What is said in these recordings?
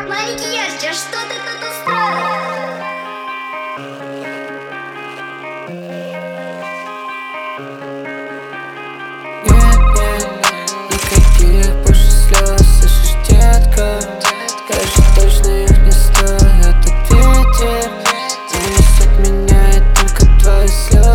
Макияж, что ты тут устроил? Нет, никаких больше слез, слышишь, детка? Я же точно их не стою, этот ветер унесет меня, и только твои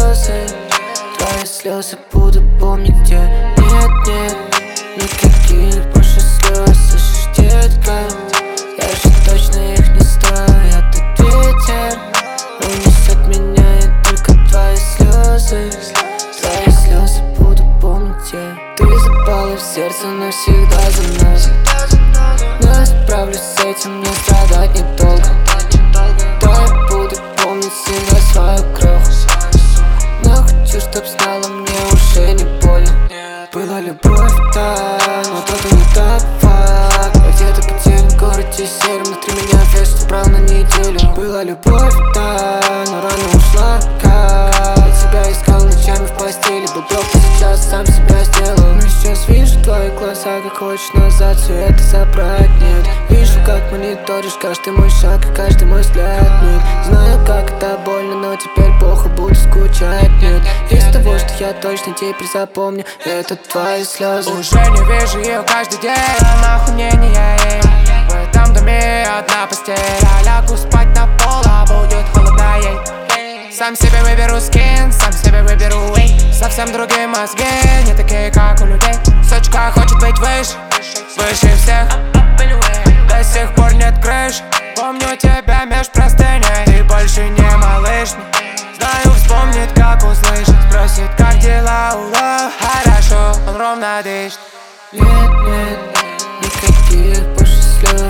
слезы буду помнить, где. Нет, никаких больше слез, слышишь, детка? Я же точно их не стою, этот ветер унесет меня, и только твои слезы буду помнить, где. Ты запала в сердце навсегда за мной, но я справлюсь с этим, мне страдать недолго. Да, я буду помнить всегда свою кроху, но хочу, чтоб знала, мне уже не больно. Была любовь, да, но то-то не так факт. Где-то потерян в городе серым, внутри меня вес брал на неделю. Была любовь, да, но рано ушла, как я тебя искал ночами в постели. Был доктор, сейчас сам себя сделал. Но сейчас вижу твои глаза, как хочешь назад все это забрать, нет. Вижу, как мониторишь каждый мой шаг и каждый мой взгляд, нет. Знаю, как это больно, но теперь похуй, буду скучать, нет. Из того, что я точно теперь запомню, это твои слезы. Уже не вижу ее каждый день, нахуй мне не ей. В этом доме одна постель, я лягу спать на пол, а будет холодно ей. Сам себе выберу скин, сам себе выберу уэй. Совсем другие мозги, не такие, как у людей. Сучка хочет быть выше, выше всех. До сих пор нет крыш, помню тебя меж простыней. Ты больше не малыш, знаю, вспомнит, как услышит. Спросит, как дела, ула, хорошо, он ровно дышит. Нет, никаких больше слез,